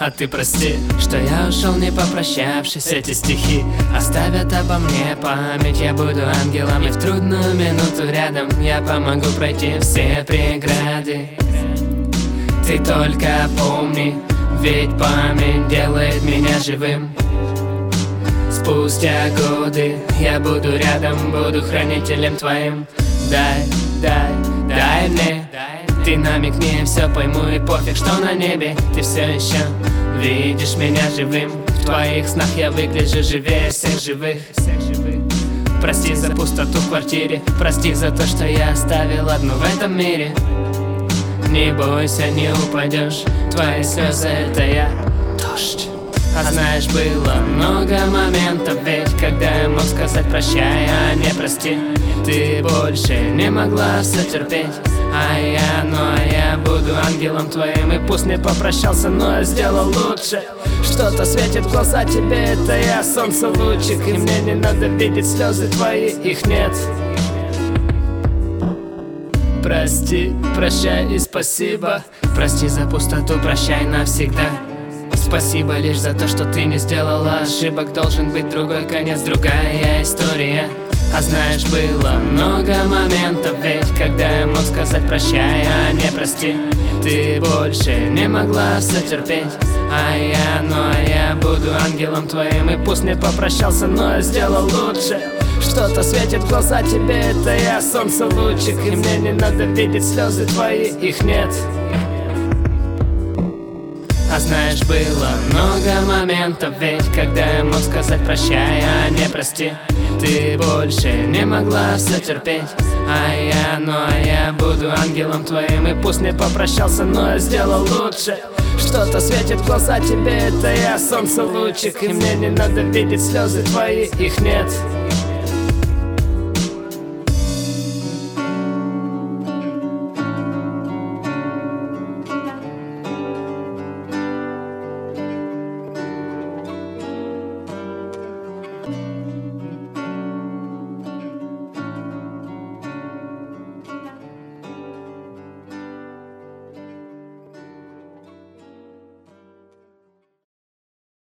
А ты прости, что я ушел, не попрощавшись. Эти стихи оставят обо мне память. Я буду ангелом, и в трудную минуту рядом я помогу пройти все преграды. Ты только помни, ведь память делает меня живым. Спустя годы я буду рядом, буду хранителем твоим. Дай мне, ты намекни, все пойму, и пофиг, что на небе ты все еще видишь меня живым. В твоих снах я выгляжу живее всех живых. Прости за пустоту в квартире, прости за то, что я оставил одну в этом мире. Не бойся, не упадешь, твои слезы — это я, дождь. А знаешь, было много моментов, ведь когда я мог сказать прощай, а не прости. Ты больше не могла все терпеть, а я буду ангелом твоим. И пусть не попрощался, но я сделал лучше. Что-то светит в глаза тебе, это я, солнце лучик. И мне не надо видеть слезы твои, их нет. Прости, прощай и спасибо. Прости за пустоту, прощай навсегда. Спасибо лишь за то, что ты не сделала ошибок. Должен быть другой конец, другая история. А знаешь, было много моментов, ведь когда я мог сказать прощай, а не прости. Ты больше не могла все терпеть, а я буду ангелом твоим. И пусть не попрощался, но я сделал лучше. Что-то светит в глаза тебе, это я, солнце лучик. И мне не надо видеть слезы твои, их нет. А знаешь, было много моментов, ведь когда я мог сказать прощай, а не прости. Ты больше не могла все терпеть, а я буду ангелом твоим. И пусть не попрощался, но я сделал лучше. Что-то светит в глаза тебе, это я, солнце лучик. И мне не надо видеть слезы твои, их нет.